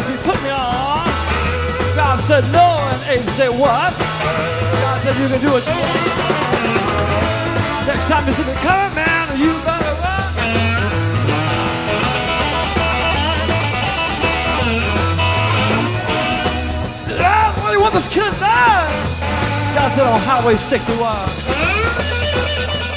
must be putting me on. God said no, and Abe said what? God said you can do what you want. Next time you see me coming, man, you better run. What do you want this kid done? God said on Highway 61.